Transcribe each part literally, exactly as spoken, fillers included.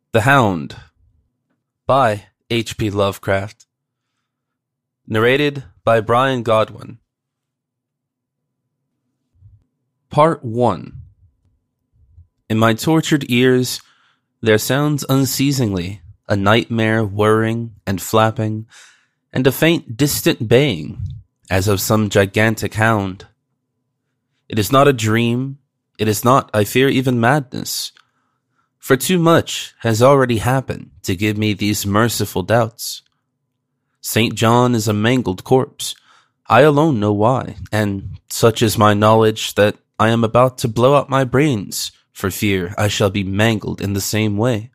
The Hound by H P Lovecraft. Narrated by Brian Godwin. Part one. In my tortured ears, there sounds unceasingly a nightmare whirring and flapping, and a faint distant baying, as of some gigantic hound. It is not a dream, it is not, I fear, even madness, for too much has already happened to give me these merciful doubts. Saint John is a mangled corpse. I alone know why, and such is my knowledge that I am about to blow out my brains for fear I shall be mangled in the same way.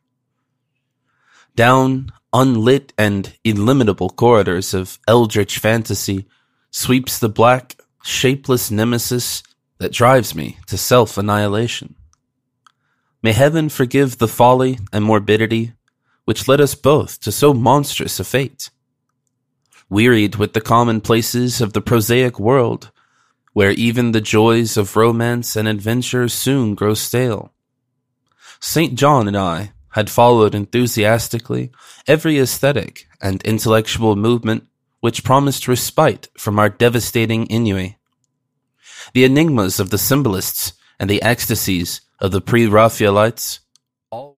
Down unlit and illimitable corridors of eldritch fantasy sweeps the black, shapeless nemesis that drives me to self-annihilation. May heaven forgive the folly and morbidity which led us both to so monstrous a fate. Wearied with the commonplaces of the prosaic world, where even the joys of romance and adventure soon grow stale, Saint John and I had followed enthusiastically every aesthetic and intellectual movement which promised respite from our devastating ennui. The enigmas of the symbolists and the ecstasies of the pre-Raphaelites, all